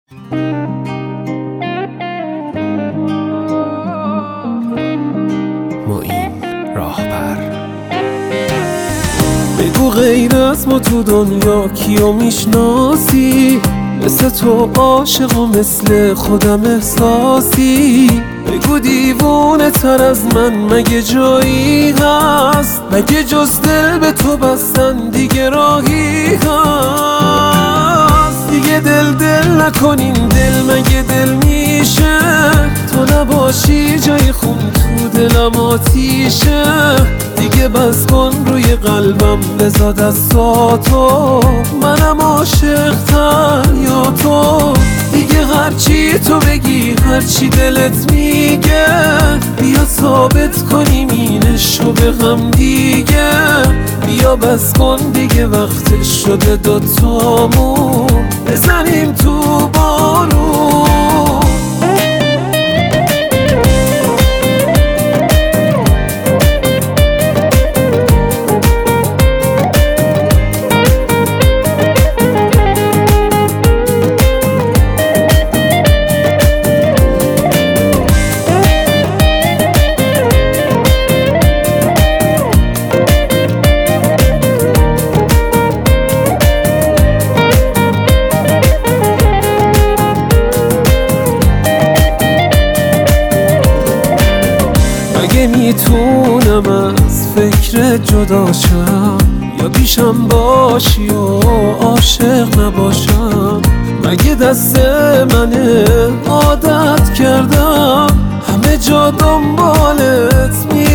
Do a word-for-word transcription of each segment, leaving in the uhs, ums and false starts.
معین راهبر. بگو غیر از ما تو دنیا کیو میشناسی؟ مثل تو عاشق و مثل خودم احساسی. بگو دیوونه تر از من مگه جایی هست؟ مگه جز دل به تو بستن دیگه راهی هست؟ دیگه دل دل نکنین، دل مگه دل میشه؟ تو نباشی جای خون تو دلم آتیشه. دیگه بس کن روی قلبم بزا دستاتو، منم عاشق تر یا تو؟ دیگه هرچی تو بگی هرچی دلت میگه، بیا ثابت کنیم اینشو به هم دیگه. بیا بس کن دیگه وقتش شده دوتامون بزنیم تو بارون. اگه میتونم از فکر جدا شم، یا پیشم باشی و عاشق نباشم. مگه دست منه عادت کردم همه جا دنبالت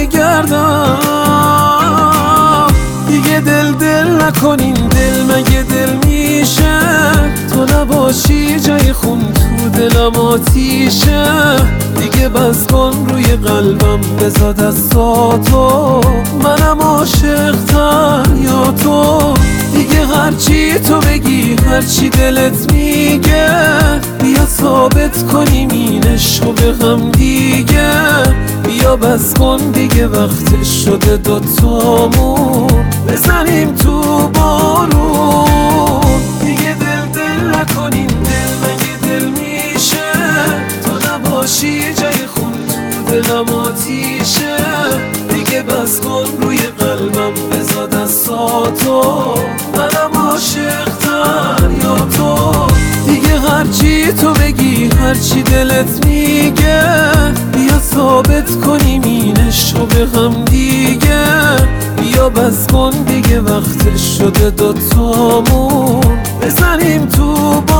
میگردم. دیگه دل دل نکنین، دل مگه دل میشه؟ تو نباشی جای خون تو دلم آتیشه. دیگه بس کن روی قلبم بزا دستاتو، منم عاشق تر یا تو؟ دیگه هرچی تو بگی هرچی دلت میگه، بیا ثابت کنیم اینشو به هم دیگه. بیا بس کن دیگه وقتش شده دوتامون بزنیم تو بارون. دیگه دل دل نکنیم، دل مگه دل میشه؟ تو نباشی جای خون تو دلم آتیشه. دیگه بس کن روی قلبم بزا دستاتو، منم عاشق تر یا تو؟ دیگه هرچی تو بگی هرچی دلت میگه، بیا ثابت کنیم اینشو به هم دیگه. بیا بس کن دیگه وقتش شده دوتامون بزنیم تو